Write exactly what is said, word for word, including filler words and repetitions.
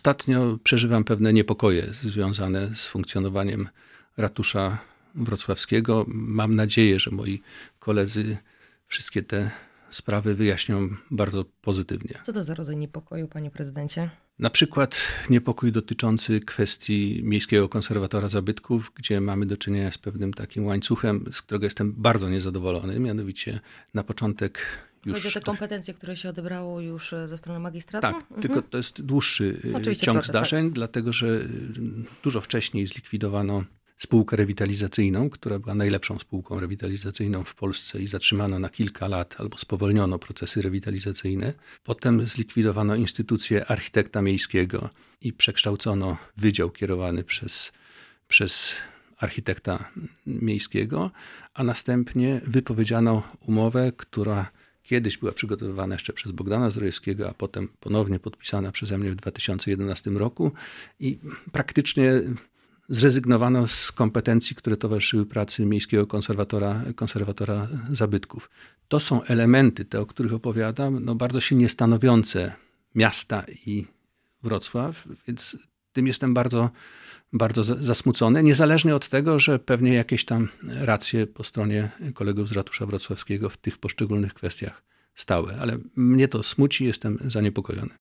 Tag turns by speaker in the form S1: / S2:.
S1: Ostatnio przeżywam pewne niepokoje związane z funkcjonowaniem ratusza wrocławskiego. Mam nadzieję, że moi koledzy wszystkie te sprawy wyjaśnią bardzo pozytywnie.
S2: Co to za rodzaj niepokoju, panie prezydencie?
S1: Na przykład niepokój dotyczący kwestii Miejskiego Konserwatora Zabytków, gdzie mamy do czynienia z pewnym takim łańcuchem, z którego jestem bardzo niezadowolony. Mianowicie na początek już...
S2: Chodzi o te kompetencje, które się odebrało już ze strony magistratu?
S1: Tak,
S2: mhm.
S1: tylko to jest dłuższy
S2: Oczywiście
S1: ciąg
S2: proces,
S1: zdarzeń,
S2: tak.
S1: dlatego że dużo wcześniej zlikwidowano spółkę rewitalizacyjną, która była najlepszą spółką rewitalizacyjną w Polsce i zatrzymano na kilka lat albo spowolniono procesy rewitalizacyjne. Potem zlikwidowano instytucję architekta miejskiego i przekształcono wydział kierowany przez, przez architekta miejskiego, a następnie wypowiedziano umowę, która kiedyś była przygotowywana jeszcze przez Bogdana Zdrojewskiego, a potem ponownie podpisana przeze mnie w dwa tysiące jedenastym roku i praktycznie zrezygnowano z kompetencji, które towarzyszyły pracy Miejskiego Konserwatora, Konserwatora Zabytków. To są elementy, te, o których opowiadam, no bardzo silnie stanowiące miasta i Wrocław, więc tym jestem bardzo, bardzo zasmucony, niezależnie od tego, że pewnie jakieś tam racje po stronie kolegów z Ratusza Wrocławskiego w tych poszczególnych kwestiach stały, ale mnie to smuci, jestem zaniepokojony.